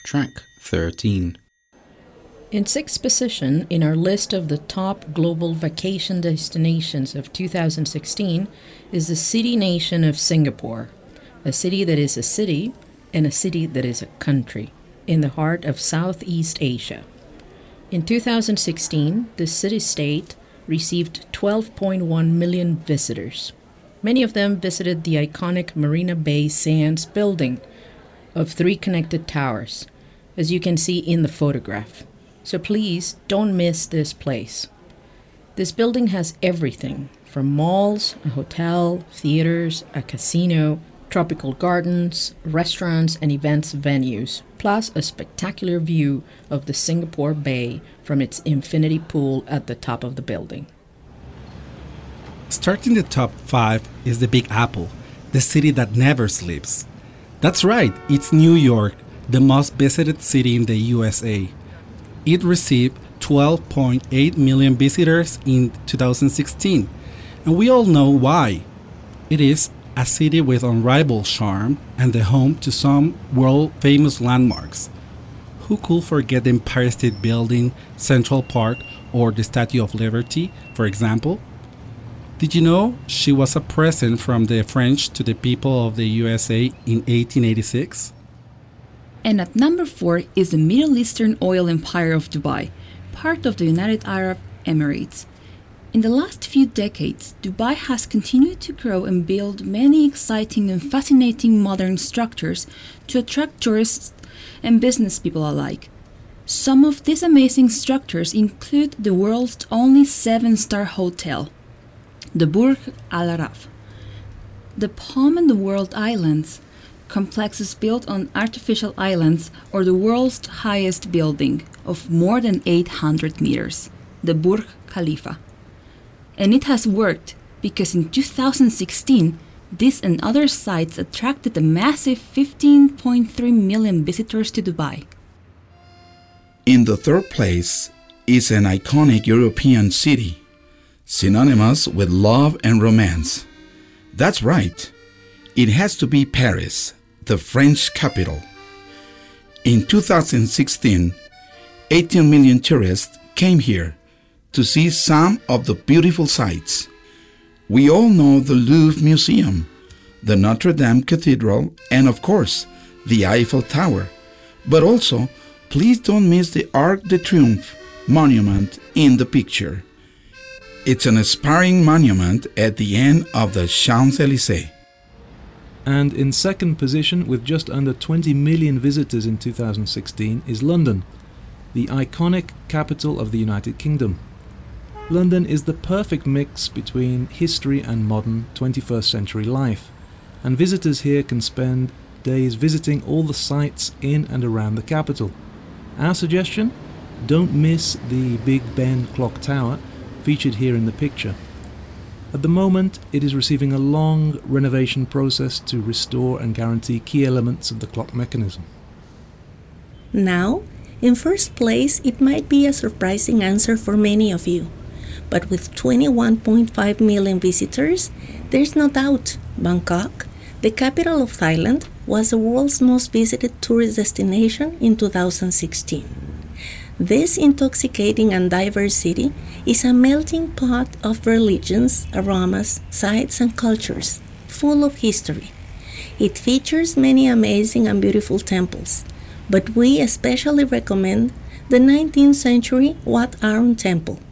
Track 13. In sixth position in our list of the top global vacation destinations of 2016 is the city-nation of Singapore, a city that is a city and a city that is a country in the heart of Southeast Asia. In 2016, the city-state received 12.1 million visitors. Many of them visited the iconic Marina Bay Sands building of 3 connected towers, as you can see in the photograph. So please don't miss this place. This building has everything from malls, a hotel, theaters, a casino, tropical gardens, restaurants, and events venues, plus a spectacular view of the Singapore Bay from its infinity pool at the top of the building. Starting the top 5 is the Big Apple, the city that never sleeps. That's right, it's New York, the most visited city in the USA. It received 12.8 million visitors in 2016, and we all know why. It is a city with unrivaled charm and the home to some world-famous landmarks. Who could forget the Empire State Building, Central Park, or the Statue of Liberty, for example? Did you know she was a present from the French to the people of the USA in 1886? And at number 4 is the Middle Eastern oil empire of Dubai, part of the United Arab Emirates. In the last few decades, Dubai has continued to grow and build many exciting and fascinating modern structures to attract tourists and business people alike. Some of these amazing structures include the world's only 7-star hotel, the Burj Al Arab, the Palm and the World Islands, complexes built on artificial islands, or the world's highest building of more than 800 meters, the Burj Khalifa. And it has worked because in 2016, this and other sites attracted a massive 15.3 million visitors to Dubai. In the third place is an iconic European city, synonymous with love and romance. That's right, it has to be Paris, the French capital. In 2016, 18 million tourists came here to see some of the beautiful sights. We all know the Louvre Museum, the Notre Dame Cathedral, and of course, the Eiffel Tower. But also, please don't miss the Arc de Triomphe monument in the picture. It's an aspiring monument at the end of the Champs-Élysées. And in second position, with just under 20 million visitors in 2016, is London, the iconic capital of the United Kingdom. London is the perfect mix between history and modern 21st century life, and visitors here can spend days visiting all the sites in and around the capital. Our suggestion? Don't miss the Big Ben clock tower, featured here in the picture. At the moment, it is receiving a long renovation process to restore and guarantee key elements of the clock mechanism. Now, in first place, it might be a surprising answer for many of you. But with 21.5 million visitors, there's no doubt Bangkok, the capital of Thailand, was the world's most visited tourist destination in 2016. This intoxicating and diverse city is a melting pot of religions, aromas, sights, and cultures, full of history. It features many amazing and beautiful temples, but we especially recommend the 19th century Wat Arun Temple,